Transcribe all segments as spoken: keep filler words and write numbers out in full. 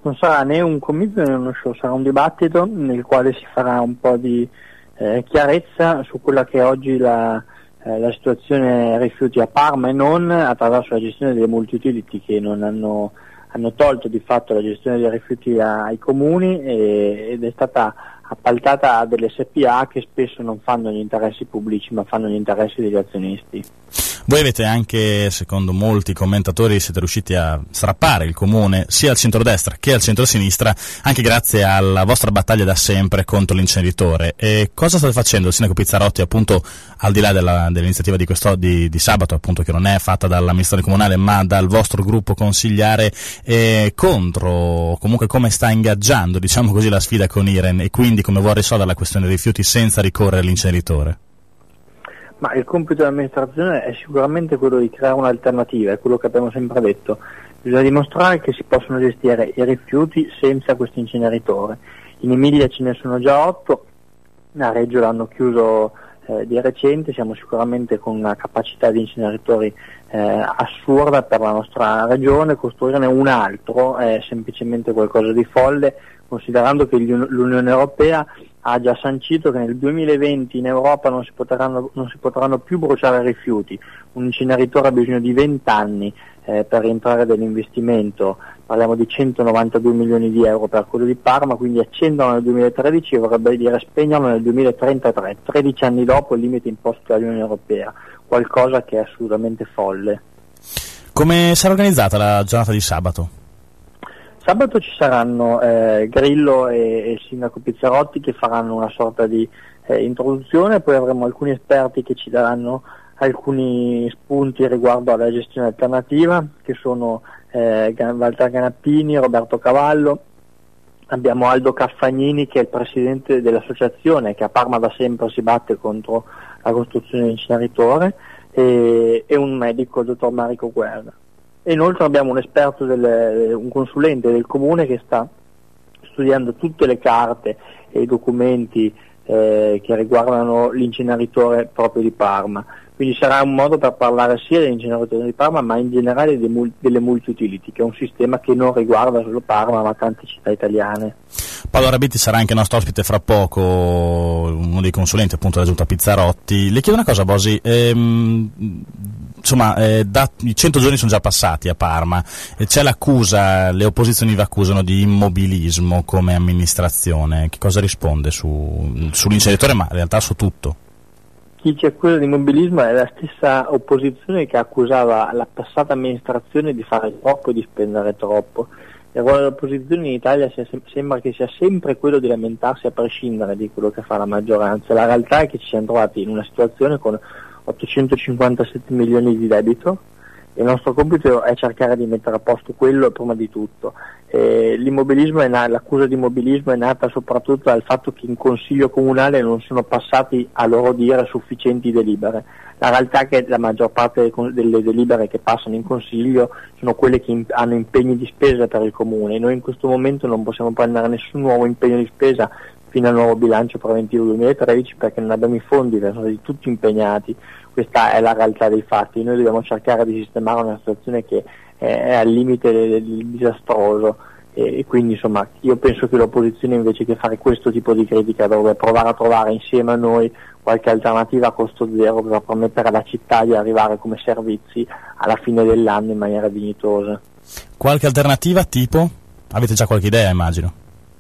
Non sarà né un comizio né uno show, sarà un dibattito nel quale si farà un po' di eh, chiarezza su quella che è oggi la, eh, la situazione rifiuti a Parma e non, attraverso la gestione delle multi-utility che non hanno, hanno tolto di fatto la gestione dei rifiuti ai comuni e, ed è stata appaltata a delle S P A che spesso non fanno gli interessi pubblici ma fanno gli interessi degli azionisti. Voi avete anche, secondo molti commentatori, siete riusciti a strappare il comune sia al centrodestra che al centrosinistra, anche grazie alla vostra battaglia da sempre contro l'inceneritore. E cosa state facendo il sindaco Pizzarotti, appunto, al di là della, dell'iniziativa di, questo, di, di sabato, appunto, che non è fatta dall'amministrazione comunale ma dal vostro gruppo consigliare, eh, contro, comunque come sta ingaggiando, diciamo così, la sfida con Iren e quindi come vuole risolvere la questione dei rifiuti senza ricorrere all'inceneritore? Ma il compito dell'amministrazione è sicuramente quello di creare un'alternativa, è quello che abbiamo sempre detto. Bisogna dimostrare che si possono gestire i rifiuti senza questo inceneritore. In Emilia ce ne sono già otto, a Reggio l'hanno chiuso eh, di recente, siamo sicuramente con una capacità di inceneritori eh, assurda per la nostra regione. Costruirne un altro è semplicemente qualcosa di folle, considerando che l'Unione Europea ha già sancito che nel duemilaventi in Europa non si potranno, non si potranno più bruciare rifiuti. Un inceneritore ha bisogno di venti anni eh, per rientrare dell'investimento, parliamo di centonovantadue milioni di euro per quello di Parma, quindi accenderlo nel duemilatredici vorrebbe dire spegnerlo nel duemilatrentatré, tredici anni dopo il limite imposto dall'Unione Europea, qualcosa che è assolutamente folle. Come sarà organizzata la giornata di sabato? Sabato ci saranno eh, Grillo e, e il sindaco Pizzarotti che faranno una sorta di eh, introduzione, poi avremo alcuni esperti che ci daranno alcuni spunti riguardo alla gestione alternativa, che sono eh, Walter Ganappini, Roberto Cavallo, abbiamo Aldo Caffagnini che è il presidente dell'associazione che a Parma da sempre si batte contro la costruzione dell'inceneritore e, e un medico, il dottor Marico Guerra. E inoltre abbiamo un esperto, del, un consulente del comune che sta studiando tutte le carte e i documenti eh, che riguardano l'inceneritore proprio di Parma. Quindi sarà un modo per parlare sia dell'inceneritore di Parma ma in generale dei mul- delle multi-utility, che è un sistema che non riguarda solo Parma ma tante città italiane. Paolo Rabetti sarà anche nostro ospite fra poco, uno dei consulenti appunto della Giunta Pizzarotti. Le chiedo una cosa, Bosi, ehm, insomma eh, da, i cento giorni sono già passati a Parma, e c'è l'accusa, le opposizioni vi accusano di immobilismo come amministrazione. Che cosa risponde su, sull'inceneritore ma in realtà su tutto? Chi ci accusa di immobilismo è la stessa opposizione che accusava la passata amministrazione di fare troppo e di spendere troppo. Il ruolo dell'opposizione in Italia sia, sembra che sia sempre quello di lamentarsi a prescindere di quello che fa la maggioranza. La realtà è che ci siamo trovati in una situazione con ottocentocinquantasette milioni di debito e il nostro compito è cercare di mettere a posto quello prima di tutto. Eh, l'immobilismo è na- l'accusa di immobilismo è nata soprattutto dal fatto che in Consiglio Comunale non sono passati a loro dire sufficienti delibere. La realtà è che la maggior parte delle delibere che passano in Consiglio sono quelle che imp- hanno impegni di spesa per il Comune. Noi in questo momento non possiamo prendere nessun nuovo impegno di spesa fino al nuovo bilancio preventivo duemilatredici perché non abbiamo i fondi, sono stati tutti impegnati. Questa è la realtà dei fatti. Noi dobbiamo cercare di sistemare una situazione che è al limite del, del disastroso e, e quindi insomma io penso che l'opposizione invece che fare questo tipo di critica dovrebbe provare a trovare insieme a noi qualche alternativa a costo zero per permettere alla città di arrivare come servizi alla fine dell'anno in maniera dignitosa. Qualche alternativa tipo? Avete già qualche idea, immagino?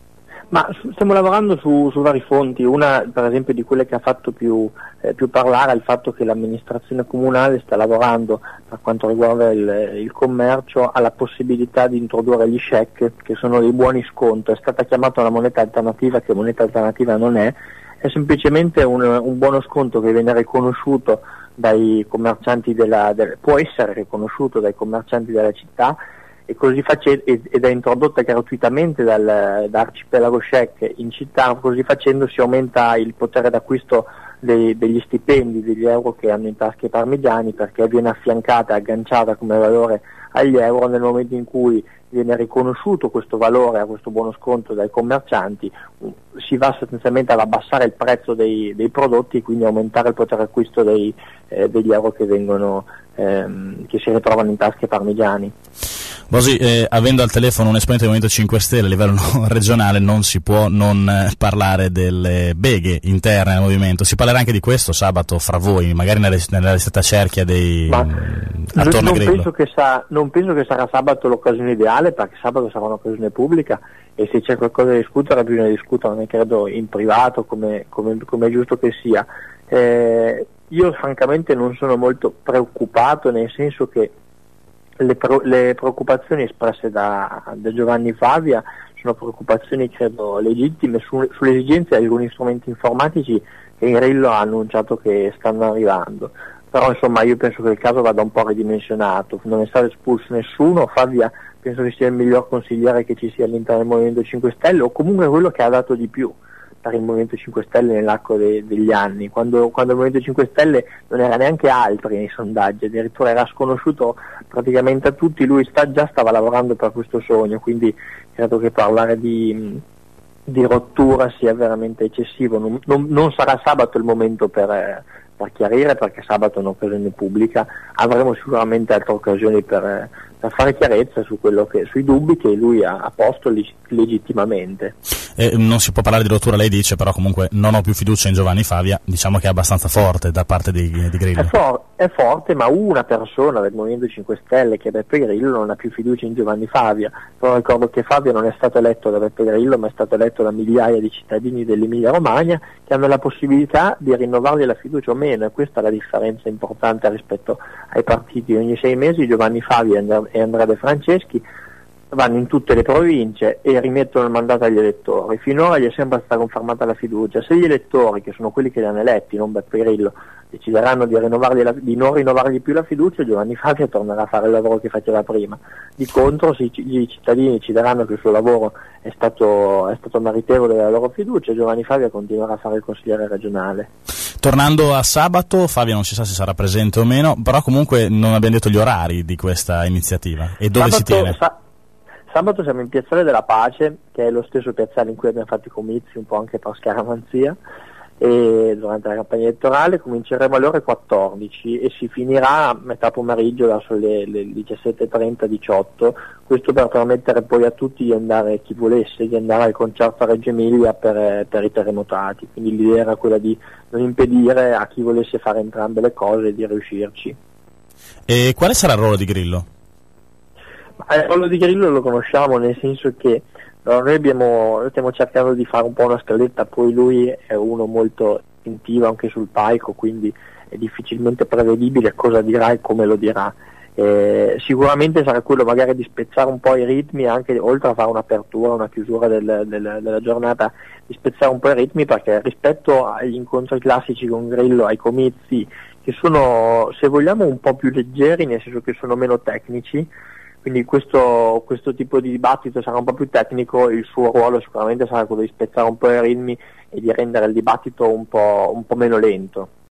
Ma stiamo lavorando su, su vari fronti. Una per esempio di quelle che ha fatto più, eh, più parlare è il fatto che l'amministrazione comunale sta lavorando per quanto riguarda il, il commercio alla possibilità di introdurre gli check, che sono dei buoni sconto. È stata chiamata una moneta alternativa che moneta alternativa non è, è semplicemente un, un buono sconto che viene riconosciuto dai commercianti della, del, può essere riconosciuto dai commercianti della città e così face- ed è introdotta gratuitamente dal, da Arcipelago Check in città. Così facendo si aumenta il potere d'acquisto dei, degli stipendi, degli euro che hanno in tasca i parmigiani, perché viene affiancata e agganciata come valore agli euro. Nel momento in cui viene riconosciuto questo valore a questo buono sconto dai commercianti, si va sostanzialmente ad abbassare il prezzo dei, dei prodotti e quindi aumentare il potere d'acquisto dei, eh, degli euro che vengono ehm, che si ritrovano in tasca ai parmigiani. Bosi, eh, avendo al telefono un esponente del Movimento cinque Stelle a livello regionale, non si può non eh, parlare delle beghe interne al movimento. Si parlerà anche di questo sabato fra voi, magari nella, nella ristretta cerchia dei Ma mh, attorno a non Grillo. Penso che sa, non penso che sarà sabato l'occasione ideale, perché sabato sarà un'occasione pubblica e se c'è qualcosa da discutere bisogna discutere, credo, in privato, come, come, come è giusto che sia. Eh, io francamente non sono molto preoccupato, nel senso che Le, pro, le preoccupazioni espresse da, da Giovanni Favia sono preoccupazioni credo legittime su, sulle esigenze di alcuni strumenti informatici che Grillo ha annunciato che stanno arrivando, però insomma io penso che il caso vada un po' ridimensionato, non è stato espulso nessuno. Favia penso che sia il miglior consigliere che ci sia all'interno del Movimento cinque Stelle, o comunque quello che ha dato di più per il Movimento cinque Stelle nell'arco de, degli anni, quando, quando il Movimento cinque Stelle non era neanche altri nei sondaggi, addirittura era sconosciuto praticamente a tutti, lui sta, già stava lavorando per questo sogno, quindi credo che parlare di, di rottura sia veramente eccessivo. Non, non, non sarà sabato il momento per, per chiarire, perché sabato è un'occasione pubblica, avremo sicuramente altre occasioni per, per fare chiarezza su quello che, sui dubbi che lui ha, ha posto leg- legittimamente. Eh, non si può parlare di rottura, lei dice, però comunque non ho più fiducia in Giovanni Favia, diciamo che è abbastanza forte da parte di, di Grillo. È, for- è forte, ma una persona del Movimento cinque Stelle, che è Beppe Grillo, non ha più fiducia in Giovanni Favia. Però ricordo che Favia non è stato eletto da Beppe Grillo, ma è stato eletto da migliaia di cittadini dell'Emilia Romagna che hanno la possibilità di rinnovargli la fiducia o meno, e questa è la differenza importante rispetto ai partiti. Ogni sei mesi Giovanni Favia e Andrea De Franceschi vanno in tutte le province e rimettono il mandato agli elettori. Finora gli è sempre stata confermata la fiducia. Se gli elettori, che sono quelli che li hanno eletti, non Beppe Grillo, decideranno di, rinnovargli la, di non rinnovargli più la fiducia, Giovanni Favia tornerà a fare il lavoro che faceva prima. Di contro, se i cittadini decideranno che il suo lavoro è stato, è stato meritevole della loro fiducia, Giovanni Favia continuerà a fare il consigliere regionale. Tornando a sabato, Favia non si sa se sarà presente o meno, però comunque non abbiamo detto gli orari di questa iniziativa e dove sabato, si tiene. Sa- sabato siamo in Piazzale della Pace, che è lo stesso piazzale in cui abbiamo fatto i comizi, un po' anche per scaramanzia, e durante la campagna elettorale cominceremo alle ore quattordici e si finirà a metà pomeriggio verso le, le diciassette e trenta diciotto, questo per permettere poi a tutti di andare, chi volesse, di andare al concerto a Reggio Emilia per, per i terremotati, quindi l'idea era quella di non impedire a chi volesse fare entrambe le cose di riuscirci. E quale sarà il ruolo di Grillo? Il ruolo di Grillo lo conosciamo, nel senso che no, noi, abbiamo, noi stiamo cercando di fare un po' una scaletta, poi lui è uno molto istintivo anche sul palco, quindi è difficilmente prevedibile cosa dirà e come lo dirà. Eh, sicuramente sarà quello magari di spezzare un po' i ritmi, anche oltre a fare un'apertura, una chiusura del, del, della giornata, di spezzare un po' i ritmi, perché rispetto agli incontri classici con Grillo, ai comizi, che sono, se vogliamo, un po' più leggeri, nel senso che sono meno tecnici, quindi questo, questo tipo di dibattito sarà un po' più tecnico, il suo ruolo sicuramente sarà quello di spezzare un po' i ritmi e di rendere il dibattito un po', un po' meno lento.